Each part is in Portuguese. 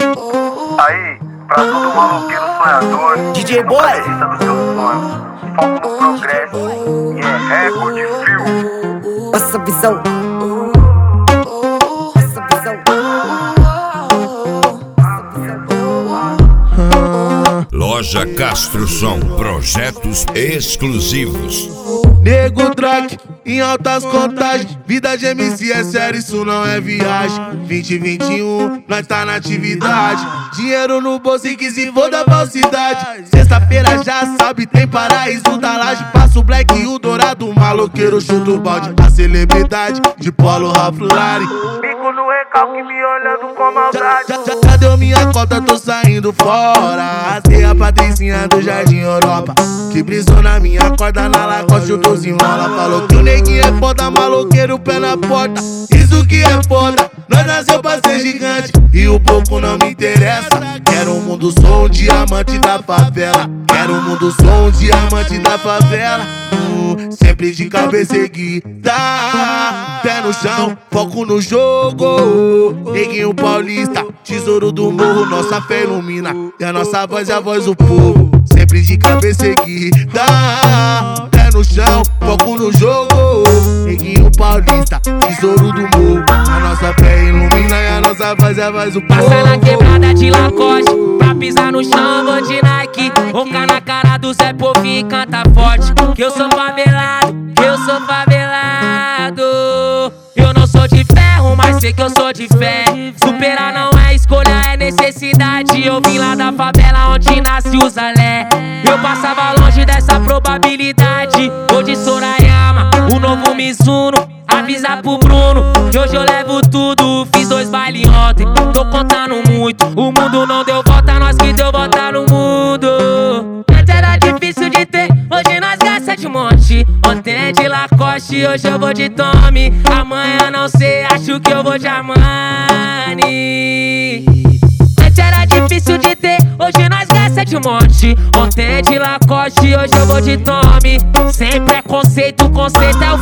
Aí, pra todo maloqueiro sonhador, DJ Boy, lista dos seus sonhos, foco no progresso, e é recorde fio. passa a visão. Passa a visão. Loja Castro Som, projetos exclusivos. Nego Track, em altas contagens. Vida de MC é sério, isso não é viagem. 2021, nós tá na atividade. Dinheiro no bolso e que se for da falsidade. Sexta-feira já sabe, tem paraíso da laje. Passa o black e o dourado, o maloqueiro chuta o balde. A celebridade de Polo Ralph Lauren. Bico no recalque me olhando com maldade. Já deu minha cota, tô saindo fora. Tem a Patricinha do Jardim Europa, que brisou na minha corda, na Lacoste o doze enrola. Falou que o neguinho é foda, maloqueiro, pé na porta. Isso que é foda, nós nasceu pra ser gigante. E o pouco não me interessa. Quero um mundo, sou um diamante da favela. Quero um mundo, sou um diamante da favela. Sempre de cabeça erguida, pé no chão, foco no jogo. Neguinho paulista, tesouro do morro, nossa fé ilumina. E a nossa voz é a voz do povo. Sempre de cabeça erguida, pé no chão, foco no jogo. Neguinho paulista, tesouro do morro. A nossa fé ilumina e a nossa voz é a voz do povo. Passa na quebrada de Lacoste, pra pisar no chão vou de Nike. Roca na cara do Zé Povinho e canta forte. Que eu sou favelado, que eu sou favelado. Eu não sou de ferro, mas sei que eu sou de fé. Superar não é escolha, é necessidade. Eu vim lá da favela onde nasce o Zalé. Eu passava longe dessa probabilidade. Vou de Sorayama, o novo Mizuno. Avisa pro Bruno que hoje eu levo tudo. Fiz 2 bailes ontem, tô contando muito. O mundo não deu volta, nós que deu volta no mundo. Antes era difícil de ter, hoje nós gasta de monte. Ontem é de Lacoste, hoje eu vou de Tommy. Amanhã não sei, acho que eu vou de Armani. Antes era difícil de ter, hoje nós gasta de monte. Ontem é de Lacoste, hoje eu vou de Tommy. Sem preconceito, o conceito é o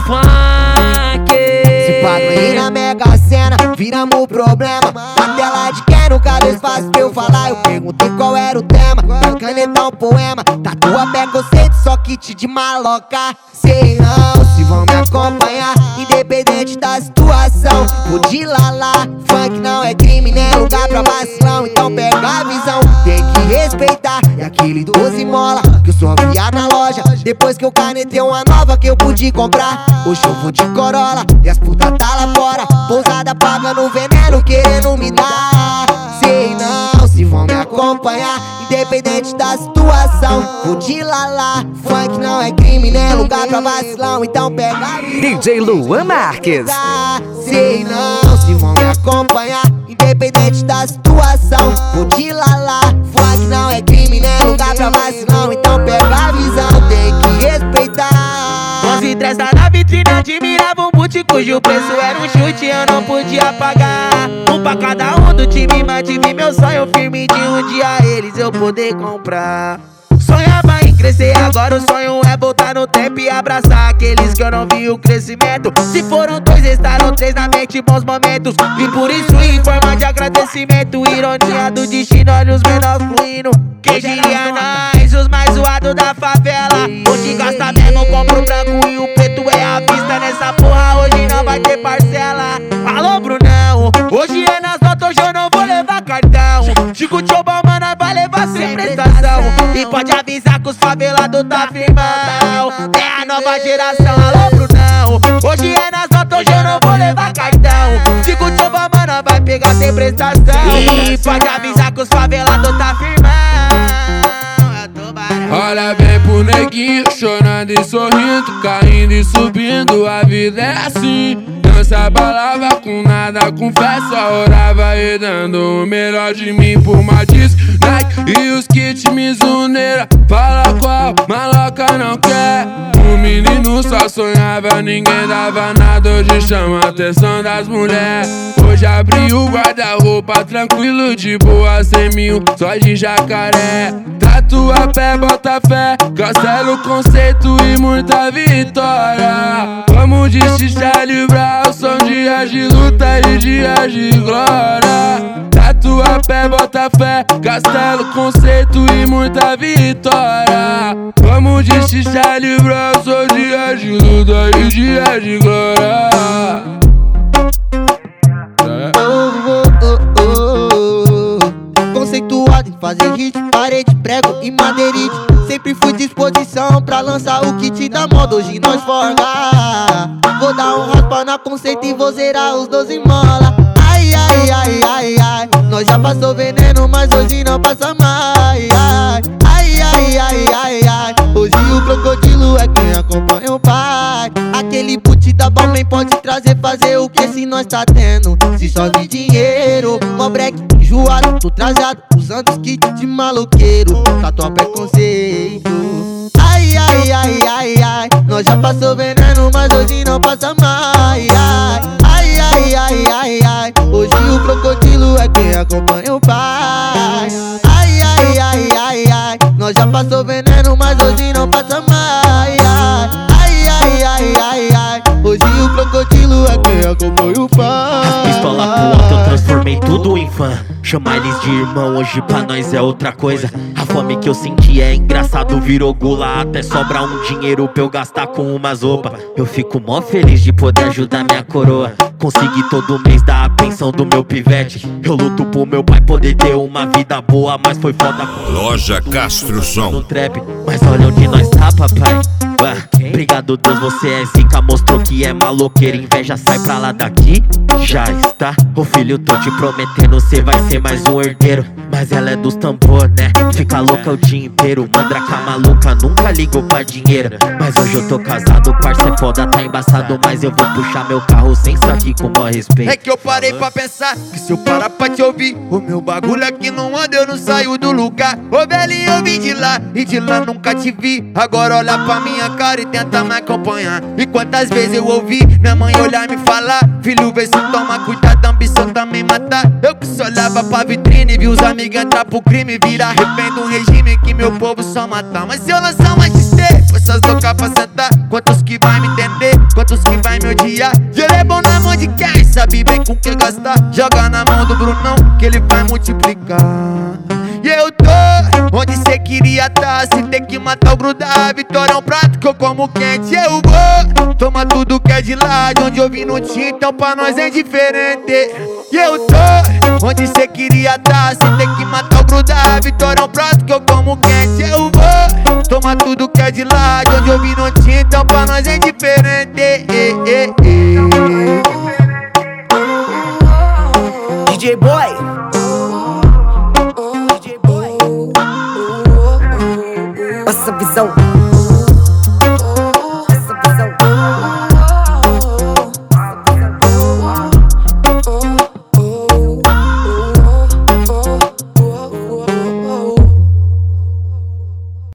funk. Se paga na Mega Sena, viramos o problema. Na tela de quem nunca deu espaço pra eu falar. Eu perguntei qual era o tema, vai canetar um poema. Tatua preconceito, só kit de maloca. Sei não, se vão me acompanhar, independente da situação. Vou de lá, funk não é crime, nem lugar pra vacilão. Então pega a visão, tem que respeitar. E aquele 12 mola, que eu só via na loja. Depois que eu canetei uma nova que eu pude comprar. Hoje eu vou de Corolla, e as putas tá lá fora. Pousada pagando veneno, querendo me dar. Sei não, se vão me acompanhar, independente da situação. Vou de lá, funk não é crime, nem lugar pra vacilão. Então pega a visão, DJ Luan Marques. sei não, se vão me acompanhar, independente da situação. Vou de lá, funk não é crime, nem lugar pra vacilão. Então pega a visão, tem que respeitar. 11 tresta na vitrine, admirava um boot cujo preço era um chute, eu não podia pagar. Um pra cada um do time, mantive meu sonho firme de um dia eles eu poder comprar. Sonhava em crescer, agora o sonho é voltar no tempo e abraçar aqueles que eu não vi o crescimento. Se foram 2, estaram 3 na mente, bons momentos. E por isso em forma de agradecimento, ironia do destino, olha os menores fluindo. Quem diria nós, os mais zoados da favela. Hoje gasta mesmo, compra o branco e o preto é à vista. Nessa porra hoje não vai ter parcela. Alô Brunão, hoje é nas notas, hoje eu não vou levar cartão. Chico Tchobal, mano, vai levar sem prestação. E pode avisar que os favelados tá firmão. É a nova geração, alô Brunão. Hoje é nas notas, hoje eu não vou levar cartão. Chico Tchobal, mano, vai pegar sem prestação. E pode avisar que os favelados tá firmão. Olha bem pro neguinho, chorando e sorrindo, caindo e subindo, a vida é assim. Não se abalava com nada, com fé, só orava e dando o melhor de mim por Matiz, Nike e os kits Mizuneira. Fala qual, maloca não quer. O menino só sonhava, ninguém dava nada. Hoje chama a atenção das mulheres. Hoje abri o guarda-roupa tranquilo, de boa, 100 mil, só de jacaré. Tatua pé, bota fé, cancela o conceito e muita vitória. Vamos de Charlie Brown, são dias de luta e dias de glória. Tatuapé, Botafé, Castelo, Conceito e muita vitória. Vamos de xixá de braço, dia de luta e dia de glória. Conceituado em fazer hit, parede, prego e madeirite. Sempre fui disposição pra lançar o kit da moda, hoje nós forga. Vou dar um raspa na Conceito e vou zerar os 12 mola. Ai, ai, ai, ai, ai, nós já passou veneno, mas hoje não passa mais. Ai, ai, ai, ai, ai, ai, hoje o crocodilo é quem acompanha o pai. Aquele put da Balmain pode trazer, fazer o que se nós tá tendo. Se só vi dinheiro, mó break, enjoado, tô trajado, usando os kits de maloqueiro. Tatuapé Conceito. Ai, ai, ai, ai, ai, nós já passou veneno, mas hoje não passa mais. Ai, ai, ai, ai, ai, ai, hoje o crocodilo é quem acompanha o pai. Ai, ai, ai, ai, ai, nós já passou veneno, mas hoje não passa mais. Ai, ai, ai, ai, ai, hoje o crocodilo é quem acompanha o pai. Pistola pro alto, eu transformei tudo em fã. Chamar eles de irmão, hoje pra nós é outra coisa. A fome que eu senti é engraçado, virou gula. Até sobra um dinheiro pra eu gastar com umas roupas. Eu fico mó feliz de poder ajudar minha coroa. Consegui todo mês dar a pensão do meu pivete. Eu luto pro meu pai poder ter uma vida boa, mas foi foda. Loja Castro Som no trap. Mas olha onde nós tá, papai. Obrigado Deus, você é zica, mostrou que é maloqueiro. Inveja sai pra lá daqui, já está. Ô filho, tô te prometendo, cê vai ser mais um herdeiro. Mas ela é dos tambor, né? Fica louca o dia inteiro. Mandraca maluca, nunca ligou pra dinheiro. Mas hoje eu tô casado, parça é foda, tá embaçado. Mas eu vou puxar meu carro sem saque com maior respeito. É que eu parei pra pensar que se eu parar pra te ouvir, o meu bagulho aqui não anda, eu não saio do lugar. Ô velhinho, eu vim de lá e de lá nunca te vi. Agora olha pra minha cara e tenta me acompanhar. E quantas vezes eu ouvi minha mãe olhar e me falar: filho, vê se toma cuidado, a ambição também matar. Eu que só olhava pra vitrine e vi os amigos entrar pro crime, virar refém de um regime que meu povo só matar. Mas se eu lançar um XT, forças loucas pra sentar. Quantos que vai me entender, quantos que vai me odiar? E ele é bom na mão de quem sabe bem com que gastar. Joga na mão do Brunão que ele vai multiplicar. E eu tô onde cê queria tá. Se tem que matar ou grudar, vitória é um prato que eu como quente. Eu vou tomar tudo que é de lá, de onde eu vim não tinha, então pra nós é diferente. E eu tô onde cê queria tá. Se tem que matar ou grudar, vitória é um prato que eu como quente. Eu vou tomar tudo que é de lá, de onde eu vim não tinha, então pra nós é diferente. DJ Boy. Passa a visão.